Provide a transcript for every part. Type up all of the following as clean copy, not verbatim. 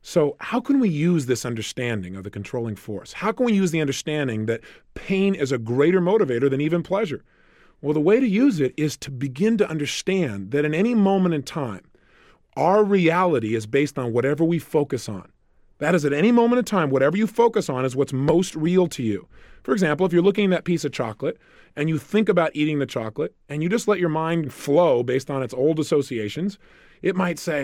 So how can we use this understanding of the controlling force? How can we use the understanding that pain is a greater motivator than even pleasure? Well, the way to use it is to begin to understand that in any moment in time, our reality is based on whatever we focus on. That is, at any moment in time, whatever you focus on is what's most real to you. For example, if you're looking at that piece of chocolate and you think about eating the chocolate and you just let your mind flow based on its old associations, it might say,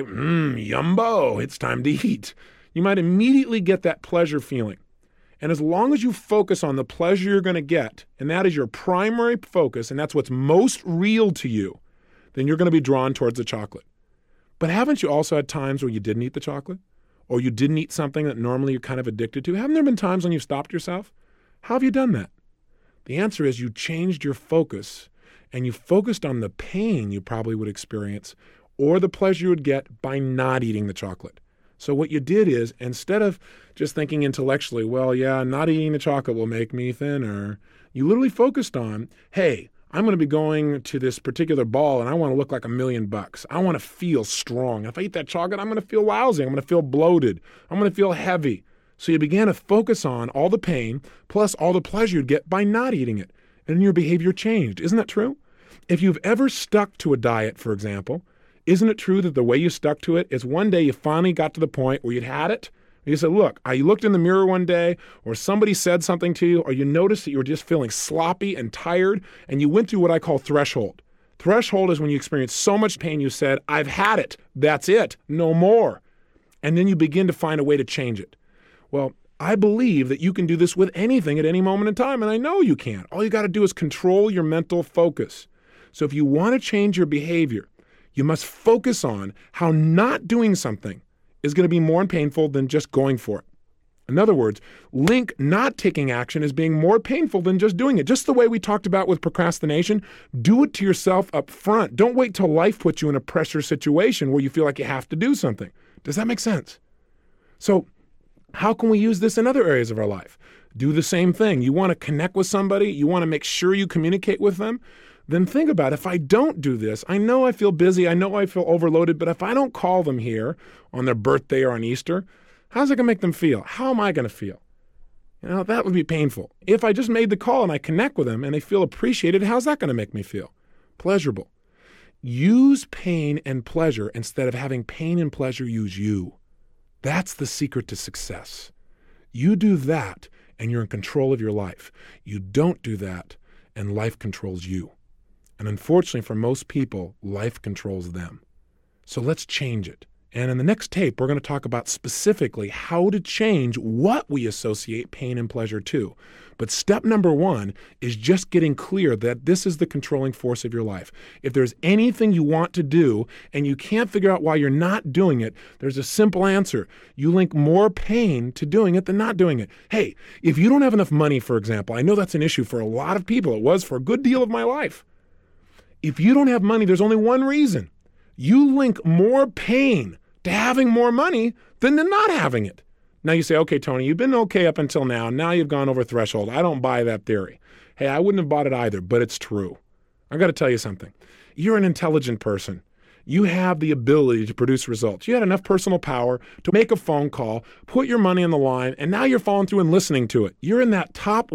yumbo, it's time to eat. You might immediately get that pleasure feeling. And as long as you focus on the pleasure you're going to get, and that is your primary focus, and that's what's most real to you, then you're going to be drawn towards the chocolate. But haven't you also had times where you didn't eat the chocolate? Or you didn't eat something that normally you're kind of addicted to? Haven't there been times when you stopped yourself? How have you done that? The answer is you changed your focus, and you focused on the pain you probably would experience or the pleasure you would get by not eating the chocolate. So what you did is, instead of just thinking intellectually, well, yeah, not eating the chocolate will make me thinner, you literally focused on, hey, I'm going to be going to this particular ball and I want to look like $1 million. I want to feel strong. If I eat that chocolate, I'm going to feel lousy. I'm going to feel bloated. I'm going to feel heavy. So you began to focus on all the pain plus all the pleasure you'd get by not eating it. And your behavior changed. Isn't that true? If you've ever stuck to a diet, for example, isn't it true that the way you stuck to it is one day you finally got to the point where you'd had it? You said, look, you looked in the mirror one day, or somebody said something to you, or you noticed that you were just feeling sloppy and tired, and you went through what I call threshold. Threshold is when you experience so much pain, you said, I've had it. That's it. No more. And then you begin to find a way to change it. Well, I believe that you can do this with anything at any moment in time, and I know you can. All you got to do is control your mental focus. So if you want to change your behavior, you must focus on how not doing something is going to be more painful than just going for it. In other words, link not taking action as being more painful than just doing it. Just the way we talked about with procrastination, do it to yourself up front. Don't wait till life puts you in a pressure situation where you feel like you have to do something. Does that make sense? So how can we use this in other areas of our life? Do the same thing. You want to connect with somebody, you want to make sure you communicate with them, then think about, if I don't do this, I know I feel busy, I know I feel overloaded, but if I don't call them here on their birthday or on Easter, how's it going to make them feel? How am I going to feel? That would be painful. If I just made the call and I connect with them and they feel appreciated, how's that going to make me feel? Pleasurable. Use pain and pleasure instead of having pain and pleasure use you. That's the secret to success. You do that and you're in control of your life. You don't do that and life controls you. And unfortunately for most people, life controls them. So let's change it. And in the next tape, we're going to talk about specifically how to change what we associate pain and pleasure to. But step number one is just getting clear that this is the controlling force of your life. If there's anything you want to do and you can't figure out why you're not doing it, there's a simple answer. You link more pain to doing it than not doing it. Hey, if you don't have enough money, for example, I know that's an issue for a lot of people. It was for a good deal of my life. If you don't have money, there's only one reason. You link more pain to having more money than to not having it. Now you say, okay, Tony, you've been okay up until now. Now you've gone over threshold. I don't buy that theory. Hey, I wouldn't have bought it either, but it's true. I've got to tell you something. You're an intelligent person. You have the ability to produce results. You had enough personal power to make a phone call, put your money on the line, and now you're following through and listening to it. You're in that top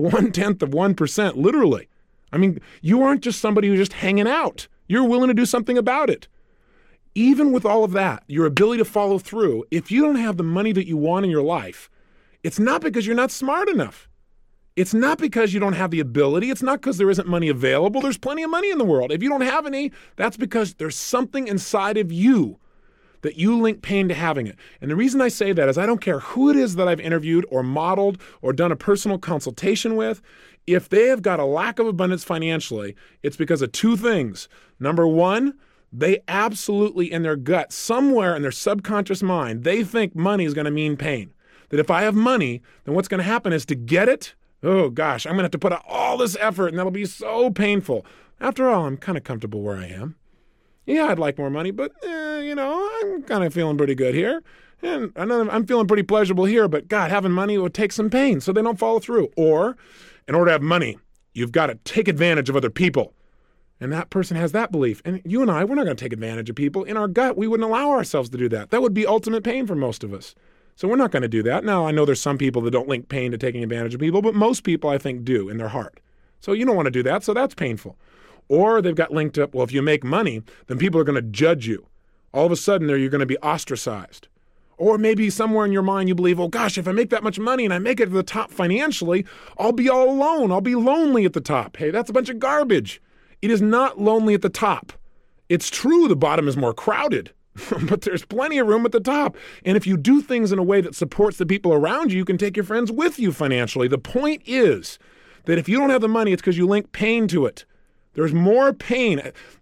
0.1%, literally. I mean, you aren't just somebody who's just hanging out. You're willing to do something about it. Even with all of that, your ability to follow through, if you don't have the money that you want in your life, it's not because you're not smart enough. It's not because you don't have the ability. It's not because there isn't money available. There's plenty of money in the world. If you don't have any, that's because there's something inside of you that you link pain to having it. And the reason I say that is I don't care who it is that I've interviewed or modeled or done a personal consultation with. If they have got a lack of abundance financially, it's because of two things. Number one, they absolutely in their gut, somewhere in their subconscious mind, they think money is going to mean pain. That if I have money, then what's going to happen is to get it, oh gosh, I'm going to have to put out all this effort and that'll be so painful. After all, I'm kind of comfortable where I am. Yeah, I'd like more money, but I'm kind of feeling pretty good here. And I'm feeling pretty pleasurable here, but God, having money would take some pain, so they don't follow through. Or, in order to have money, you've got to take advantage of other people. And that person has that belief. And you and I, we're not going to take advantage of people. In our gut, we wouldn't allow ourselves to do that. That would be ultimate pain for most of us. So we're not going to do that. Now, I know there's some people that don't link pain to taking advantage of people, but most people, I think, do in their heart. So you don't want to do that, so that's painful. Or they've got linked up, well, if you make money, then people are going to judge you. All of a sudden, you're going to be ostracized. Or maybe somewhere in your mind you believe, oh gosh, if I make that much money and I make it to the top financially, I'll be all alone. I'll be lonely at the top. Hey, that's a bunch of garbage. It is not lonely at the top. It's true the bottom is more crowded, but there's plenty of room at the top. And if you do things in a way that supports the people around you, you can take your friends with you financially. The point is that if you don't have the money, it's because you link pain to it. There's more pain.